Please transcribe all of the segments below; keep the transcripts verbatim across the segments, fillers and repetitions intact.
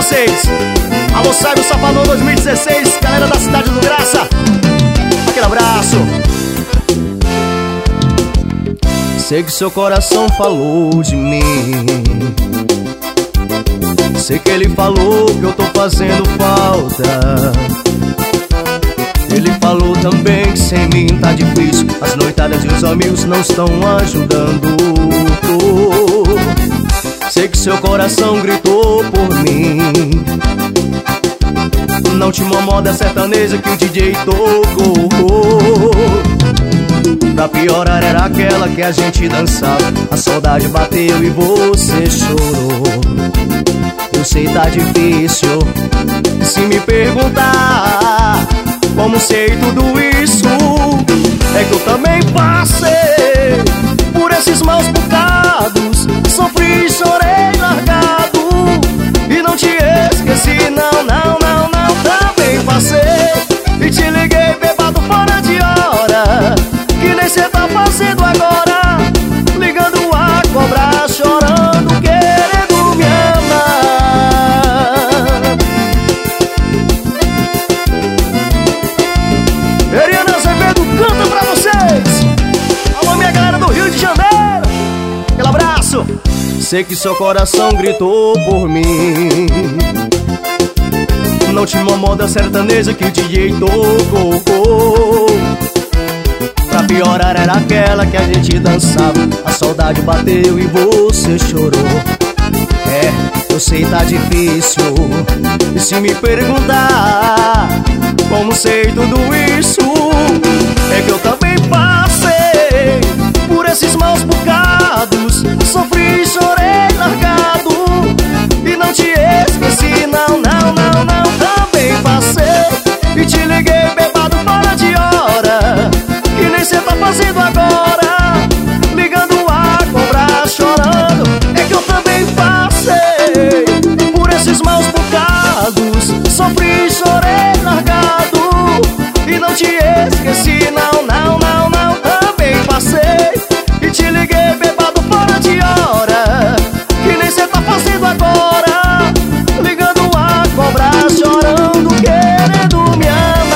vocês. Alô, sai do Safadão dois mil e dezesseis, galera da cidade do Graça. Aquele abraço. Sei que seu coração falou de mim. Sei que ele falou que eu tô fazendo falta. Ele falou também que sem mim tá difícil. As noitadas e os amigos não estão ajudando. Sei que seu coração gritou por mim. Na última moda sertaneja que o D J tocou, pra piorar era aquela que a gente dançava. A saudade bateu e você chorou. Eu sei tá difícil. Se me perguntar como sei tudo isso, é que eu também passei por esses maus bocados. Sofri, chorei, largado e não te esqueci, não, não, não, não. Também passei e te liguei bebado fora de hora, que nem cê tá fazendo agora, ligando a cobrar, chorando, querendo me amar. Eriana Azevedo canta pra vocês. Alô, minha galera do Rio de Janeiro, aquele abraço. Sei que seu coração gritou por mim. Na última moda sertaneja que o D J tocou, pra piorar era aquela que a gente dançava. A saudade bateu e você chorou. É, eu sei tá difícil. E se me perguntar como sei tudo isso, é que eu também passei por esses maus bocados. Sofri, chorei, largado e não te esqueci, não, não, não, não. Também passei e te liguei bebado fora de hora, que nem cê tá fazendo agora, ligando a cobrar, chorando. É que eu também passei por esses maus bocados. Sofri, chorei, largado e não te esqueci, não, não, não, não. Também passei e te liguei bebado fora de hora, que nem cê tá fazendo agora, ligando a cobrar, chorando, querendo me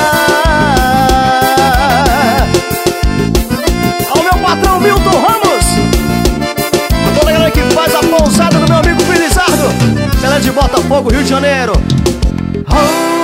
amar. Ao meu patrão Milton Ramos, a toda a galera que faz a pousada do meu amigo Felizardo, galera de Botafogo, Rio de Janeiro. Oh.